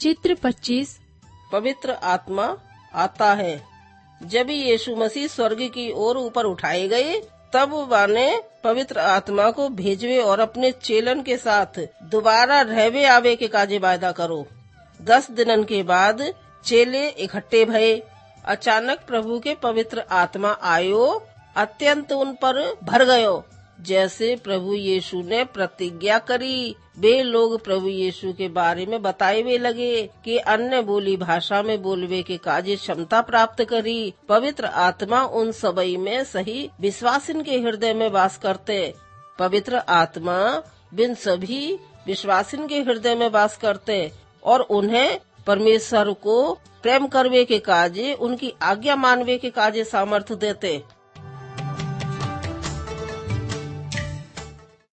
चित्र 25। पवित्र आत्मा आता है। जब यीशु मसीह स्वर्ग की ओर ऊपर उठाए गए, तब वाने पवित्र आत्मा को भेजवे और अपने चेलन के साथ दोबारा रहवे आवे के काजे वायदा करो। 10 दिनन के बाद चेले इकट्ठे भये। अचानक प्रभु के पवित्र आत्मा आयो, अत्यंत उन पर भर गयो, जैसे प्रभु यीशु ने प्रतिज्ञा करी। वे लोग प्रभु यीशु के बारे में बताए लगे कि अन्य बोली भाषा में बोलवे के काजे क्षमता प्राप्त करी। पवित्र आत्मा उन सबई में सही विश्वासिन के हृदय में वास करते। पवित्र आत्मा बिन सभी विश्वासिन के हृदय में वास करते और उन्हें परमेश्वर को प्रेम करवे के काजे, उनकी आज्ञा मानवे के काजे सामर्थ्य देते।